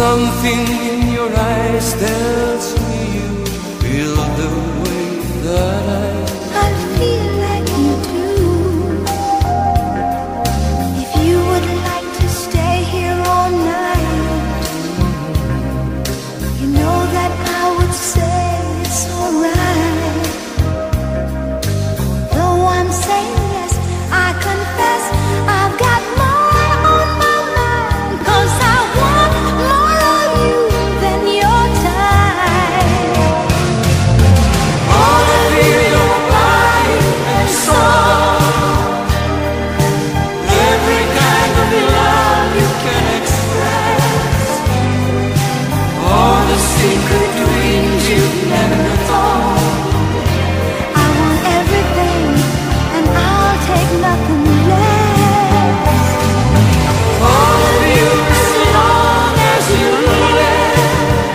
Something in your eyes tells me you feel the way that I feel like you do. If you would like to stay here all night, you know that I would say it's alright. Though I'm saying yes, I confess I've got more on my mind, 'cause I want more of you than your time. all of your body and soul, every kind of love you can express, all the secret dreams you've never told. I want everything, and I'll take nothing less. All of you as long as you live,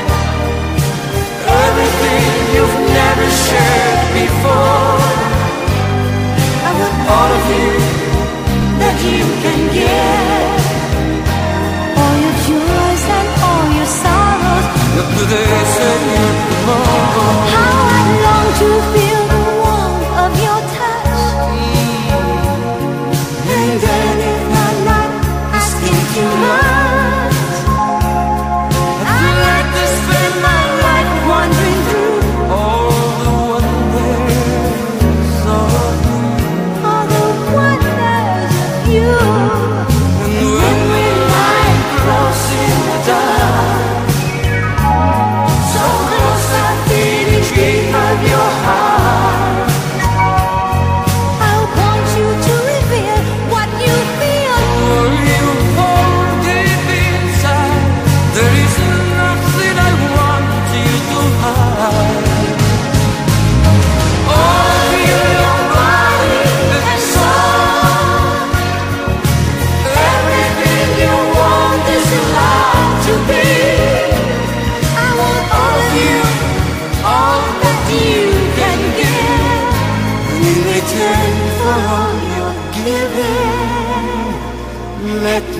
everything you've never shared before. I want All of you that you can give, all your joys and all your sorrows. look to this and you tomorrow. How I long to feel the warmth of your touch. And then if I'm not asking too much, I'd like to spend my life wandering through All the wonders of you. all the wonders of you. And when we lie close in the dark, so close I feel each beat of your heart. I want you to reveal what you feel. For you hold deep inside, there is nothing I want you to hide. All of your body and soul, everything you want is allowed to be. I want all of you, All that you can give. in return for all your giving, let